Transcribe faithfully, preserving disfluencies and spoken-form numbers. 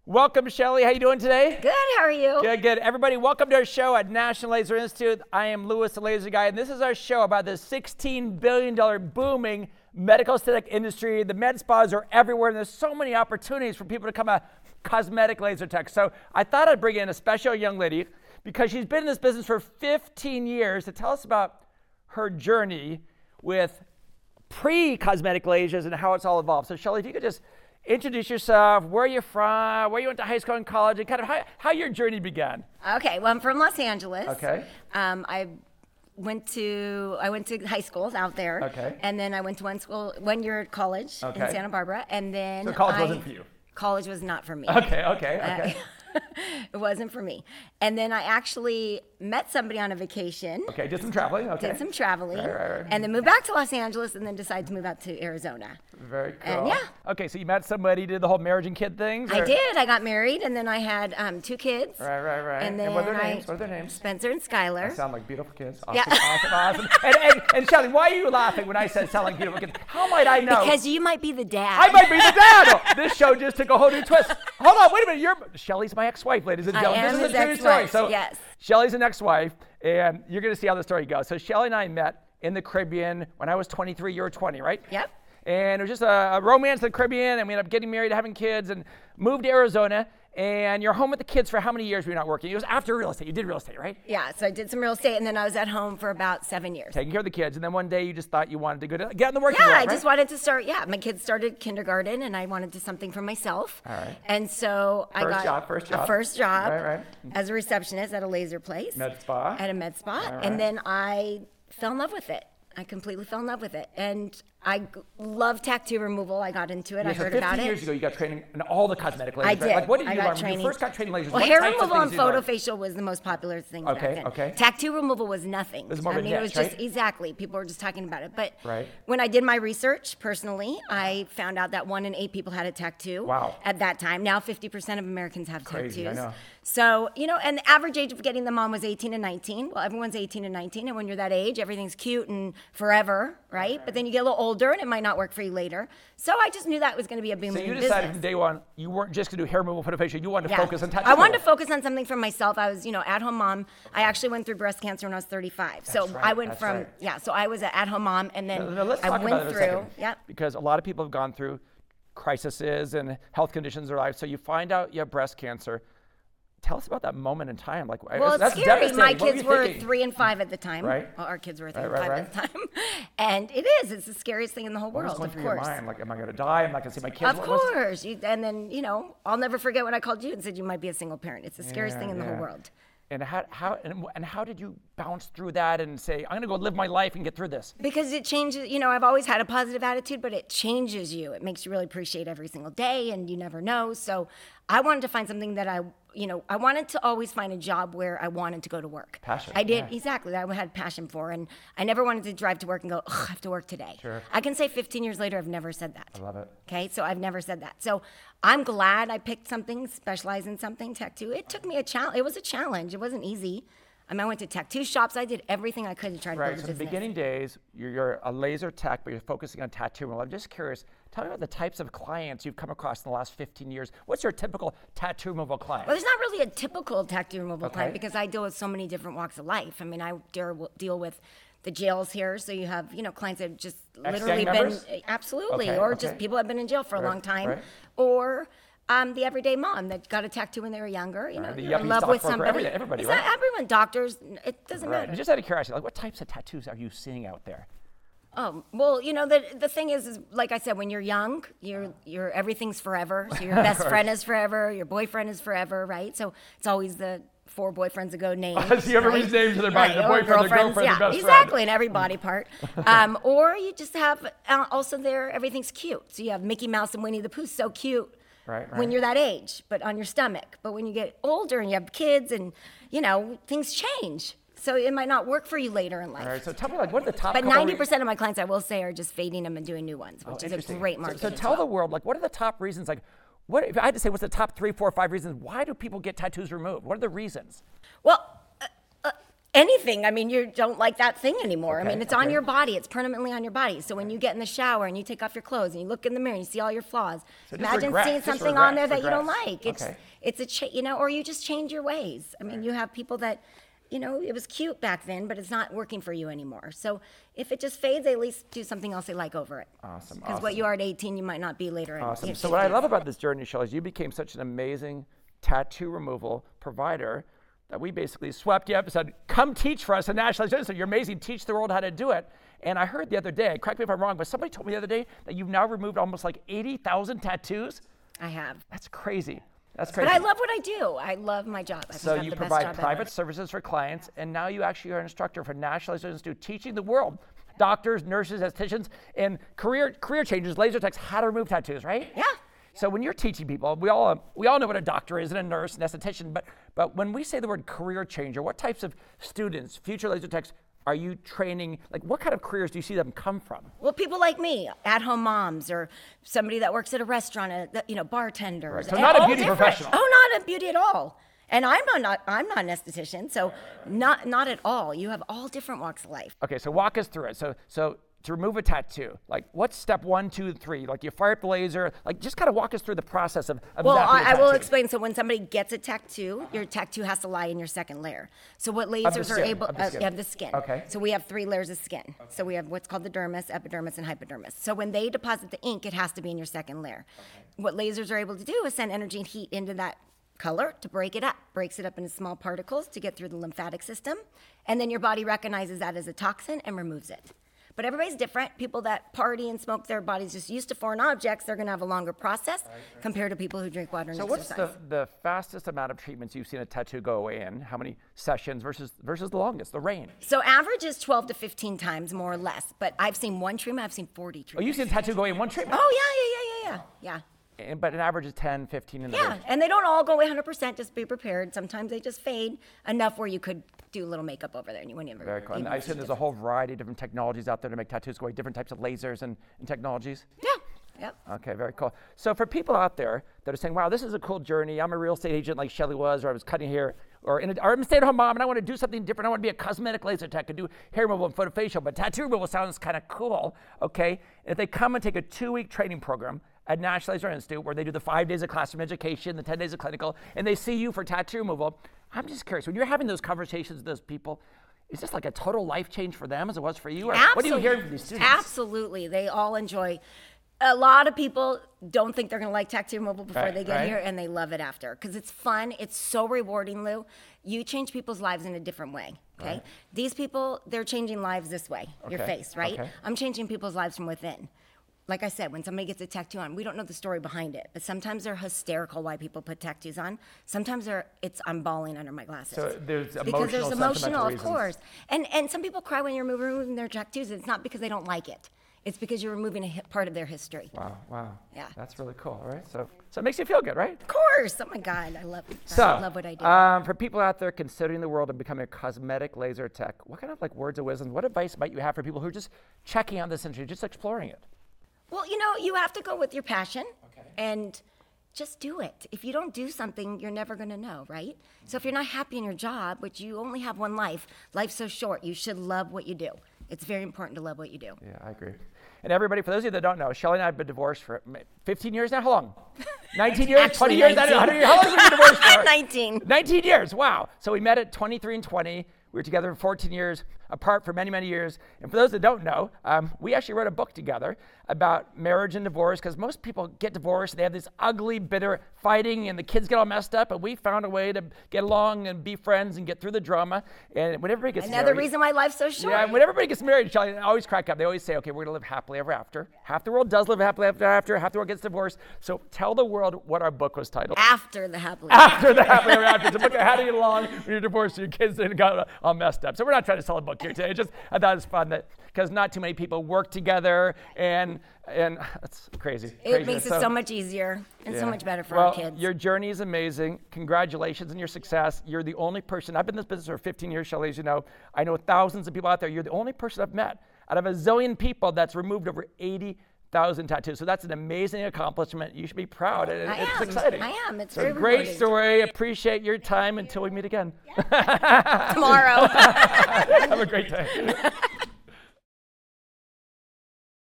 Welcome, Shelly. How you doing today? Good, how are you? Good, good. Everybody, welcome to our show at National Laser Institute. I am Louis, the Laser Guy, and this is our show about the sixteen billion dollars booming medical aesthetic industry. The med spas are everywhere, and there's so many opportunities for people to become a cosmetic laser tech. So I thought I'd bring in a special young lady because she's been in this business for fifteen years to tell us about her journey with pre-cosmetic lasers and how it's all evolved. So Shelly, if you could just introduce yourself, where you're from, where you went to high school and college, and kind of how, how your journey began. Okay, well, I'm from Los Angeles. Okay. Um, I went to I went to high schools out there. Okay. And then I went to one school, one year at college Okay. in Santa Barbara, and then So college I, wasn't for you? College was not for me. Okay, okay, okay. Uh, it wasn't for me. And then I actually met somebody on a vacation. Okay, did some traveling, okay. Did some traveling, Right, right, right. and then moved back to Los Angeles, and then decided to move out to Arizona. Very cool. And yeah. Okay, so you met somebody, did the whole marriage and kid things? I or- did. I got married, and then I had um, two kids. Right, right, right. And then what are their I, names? What are their names? Spencer and Skylar. They sound like beautiful kids. Awesome, Yeah. awesome, awesome. And, and, and Shelly, why are you laughing when I said sound like beautiful kids? How might I know? Because you might be the dad. I might be the dad. Oh, this show just took a whole new twist. Hold on, wait a minute. You're Shelly's my ex-wife, ladies and I gentlemen. am this is his a true story. ex-wife, So yes. Shelly's an ex-wife, and you're going to see how the story goes. So Shelly and I met in the Caribbean when I was twenty-three. You were twenty, right? Yep. And it was just a, a romance in the Caribbean, and we ended up getting married, having kids, and moved to Arizona. And you're home with the kids for how many years were you not working? It was after real estate. You did real estate, right? Yeah, so I did some real estate, and then I was at home for about seven years. Taking care of the kids, and then one day you just thought you wanted to go to, get in the working Yeah, world, I right? just wanted to start. Yeah, my kids started kindergarten, and I wanted to something for myself. All right. And so I First got job, first job. a first job Right, right. as a receptionist at a laser place. Med spa. At a med spa, All right. and then I fell in love with it. I completely fell in love with it, and I g- love tattoo removal. I got into it. Yeah, I so heard fifteen about it. years ago, you got training in all the cosmetic lasers. I right? did. Like, what did I you got learn when training. you first got training lasers? Well, what hair types of removal things and did you photo learn? facial was the most popular thing Okay, back then. okay. Tattoo removal was nothing. was more I of a mean, it was niche, just right? exactly. People were just talking about it. But Right. when I did my research personally, I found out that one in eight people had a tattoo. Wow. At that time, now fifty percent of Americans have Crazy, I tattoos. know. So you know, and the average age of getting them on was eighteen and nineteen. Well, everyone's eighteen and nineteen, and when you're that age, everything's cute and forever, right? But then you get a little older, and it might not work for you later. So I just knew that was going to be a booming So you business. decided from day one, you weren't just going to do hair removal, photo facial. You wanted to Yeah. focus on tattoo I wanted to removal. focus on something for myself. I was, you know, at-home mom. I actually went through breast cancer when I was thirty-five. so right, I went that's from right. yeah. So I was an at-home mom, and then No, no, let's I talk went about it through. a second. Yep. Because a lot of people have gone through crises and health conditions in their life. So you find out you have breast cancer. Tell us about that moment in time. Like, Well, that's it's scary. devastating. My What were kids you were thinking? three and five at the time. Right. Well, our kids were three Right, and right, five at the time. And it is. It's the scariest thing in the whole What was world, going of through your course. mind? Like, am I going to die? I'm not going to see my kids. Of What was- course. You, and then, you know, I'll never forget when I called you and said you might be a single parent. It's the scariest Yeah, thing in the yeah. whole world. And how, how and, and how did you bounce through that and say, I'm going to go live my life and get through this? Because it changes, you know, I've always had a positive attitude, but it changes you. It makes you really appreciate every single day, and you never know. So I wanted to find something that I, you know, I wanted to always find a job where I wanted to go to work. Passion, I did, yeah. exactly, that I had passion for. And I never wanted to drive to work and go, ugh, I have to work today. Sure. I can say fifteen years later, I've never said that. I love it. Okay, so I've never said that. So I'm glad I picked something, specialize in something, tattoo. It took me a challenge. It was a challenge. It wasn't easy. I mean, I went to tattoo shops. I did everything I could to try to Right, build a so in the business. beginning days, you're, you're a laser tech, but you're focusing on tattoo removal. I'm just curious, tell me about the types of clients you've come across in the last fifteen years. What's your typical tattoo removal client? Well, there's not really a typical tattoo removal Okay. client because I deal with so many different walks of life. I mean, I deal, deal with the jails here, so you have, you know, clients that have just literally Ex-gang been, members? absolutely, Okay, or okay. just people that have been in jail for a Right, long time, right. or um, the everyday mom that got a tattoo when they were younger, you know, Right, the you're in yuppie love with stockbroker, somebody. every- everybody, It's not right? everyone, doctors, it doesn't Right, matter. and just out of curiosity, like what types of tattoos are you seeing out there? Oh, well, you know, the the thing is, is like I said, when you're young, you're you're everything's forever. So your best friend is forever, your boyfriend is forever, right? So it's always the four boyfriends ago names. So you have everybody's right? names to their body, the or boyfriend, their girlfriends, girlfriend, yeah, their best exactly, friend. and every body part. Um, or you just have uh, also there everything's cute. So you have Mickey Mouse and Winnie the Pooh, so cute. Right, When right. you're that age, but on your stomach. But when you get older and you have kids, and you know things change. So it might not work for you later in life. All right, so tell me, like, what are the top But couple ninety re- percent of my clients, I will say, are just fading them and doing new ones, Oh, which is a interesting. great So- market. So, as tell well. the world, like, what are the top reasons? Like, what if I had to say, what's the top three, four, five reasons? Why do people get tattoos removed? What are the reasons? Well, uh, uh, anything. I mean, you don't like that thing anymore. Okay, I mean, it's okay. on your body. It's permanently on your body. So when you get in the shower and you take off your clothes and you look in the mirror and you see all your flaws, So just imagine regret, seeing just something on there regrets, that you don't regrets. like. It's Okay. it's a cha- you know, or you just change your ways. I mean, you have people that, you know, it was cute back then, but it's not working for you anymore. So if it just fades, they at least do something else they like over it. Awesome, Because awesome. what you are at eighteen, you might not be later. in- Awesome. in So what I fifties. love about this journey, Shelley, is you became such an amazing tattoo removal provider that we basically swept you up and said, come teach for us at National Laser Institute. You're amazing. Teach the world how to do it. And I heard the other day, correct me if I'm wrong, but somebody told me the other day that you've now removed almost like eighty thousand tattoos. I have. That's crazy. That's crazy. But I love what I do. I love my job. I think So I have you the best provide job private ever. services for clients, and now you actually are an instructor for National Laser Institute, teaching the world, doctors, nurses, estheticians, and career career changers, laser techs, how to remove tattoos, right? Yeah. So when you're teaching people, we all we all know what a doctor is and a nurse, an esthetician, but but when we say the word career changer, what types of students, future laser techs, are you training? Like, what kind of careers do you see them come from? Well, people like me, at-home moms, or somebody that works at a restaurant, a, you know, bartenders. Right, so and not a all beauty different. professional. Oh, not a beauty at all. And I'm not, not I'm not an esthetician, so not not at all. You have all different walks of life. Okay, so walk us through it. So so to remove a tattoo, like what's step one, two, three? Like you fire up the laser, like just kind of walk us through the process of, of Well, zapping a I, I will tattoo. explain. So when somebody gets a tattoo, your tattoo has to lie in your second layer. So what lasers are skin, able of the uh, skin. of the skin. Okay. So we have three layers of skin. So we have what's called the dermis, epidermis, and hypodermis. So when they deposit the ink, it has to be in your second layer. What lasers are able to do is send energy and heat into that color to break it up, breaks it up into small particles to get through the lymphatic system, and then your body recognizes that as a toxin and removes it. But everybody's different. People that party and smoke, their body's just used to foreign objects, they're gonna have a longer process compared to people who drink water and So what's exercise. the, the fastest amount of treatments you've seen a tattoo go away in? How many sessions versus versus the longest, the range? So average is twelve to fifteen times, more or less. But I've seen one treatment, I've seen forty Oh, treatments. you've seen a tattoo go away in one treatment? Oh, yeah, yeah, yeah, yeah, yeah. And, but an average is ten, fifteen in the Yeah, range. and they don't all go away one hundred percent, just be prepared. Sometimes they just fade enough where you could do a little makeup over there and you wouldn't even. Very cool. And even I've seen see there's it. a whole variety of different technologies out there to make tattoos go away, different types of lasers and, and technologies. Yeah, yep. Okay, very cool. So for people out there that are saying, wow, this is a cool journey. I'm a real estate agent like Shelley was, or I was cutting hair, or, in a, or I'm a stay-at-home mom and I want to do something different. I want to be a cosmetic laser tech and do hair removal and photofacial, but tattoo removal sounds kind of cool, okay? And if they come and take a two-week training program at National Laser Institute where they do the five days of classroom education, the ten days of clinical, and they see you for tattoo removal, I'm just curious, when you're having those conversations with those people, is this like a total life change for them as it was for you? Or what are you hearing from these students? Absolutely. They all enjoy. A lot of people don't think they're going to like tattoo removal before Right, they get right. here, and they love it after because it's fun. It's so rewarding, Lou. You change people's lives in a different way. Okay. Right. These people, they're changing lives this way. Your Okay, face, right? okay. I'm changing people's lives from within. Like I said, when somebody gets a tattoo on, we don't know the story behind it, but sometimes they're hysterical why people put tattoos on. Sometimes they're, it's I'm bawling under my glasses. So there's because emotional, there's sentimental emotional, of reasons. course. And and some people cry when you're removing removing their tattoos. It's not because they don't like it. It's because you're removing a hi- part of their history. Wow, wow. Yeah. That's really cool, all right? So, so it makes you feel good, right? Of course. Oh my God, I love. So, I love what I do. Um, for people out there considering the world and becoming a cosmetic laser tech, what kind of like words of wisdom, what advice might you have for people who are just checking out this industry, just exploring it? Well, you know, you have to go with your passion and just do it. If you don't do something, you're never going to know, right? So if you're not happy in your job, which you only have one life, life's so short, you should love what you do. It's very important to love what you do. Yeah, I agree. And everybody, for those of you that don't know, Shelley and I have been divorced for fifteen years now. How long? nineteen years? Actually, twenty years? I don't know. nineteen. How long have we been divorced for? nineteen. nineteen years. Wow. So we met at twenty-three and twenty. We were together for fourteen years, apart for many, many years. And for those that don't know, um, we actually wrote a book together about marriage and divorce, because most people get divorced, they have this ugly, bitter fighting, and the kids get all messed up, and we found a way to get along and be friends and get through the drama. And when everybody gets Another married, reason why life's so short. yeah, when everybody gets married, Shelley, they always crack up. They always say, okay, we're going to live happily ever after. Half the world does live happily ever after. Half the world gets divorced. So tell the world what our book was titled. After the happily. After the happily ever after. It's a book of how to get along when you're divorced and your kids didn't got all messed up. So we're not trying to sell a book here today. It's just, I thought it was fun that, because not too many people work together, and and that's crazy. It crazy. makes it so much easier and so Yeah. much better for well, our kids. Your journey is amazing. Congratulations on your success. You're the only person, I've been in this business for fifteen years, Shelley, as you know. I know thousands of people out there. You're the only person I've met out of a zillion people that's removed over eighty thousand tattoos. So that's an amazing accomplishment. You should be proud. It, I it's am. exciting. I am. It's So very great rewarding. story. Appreciate your time until we meet again. Tomorrow. Have a great day.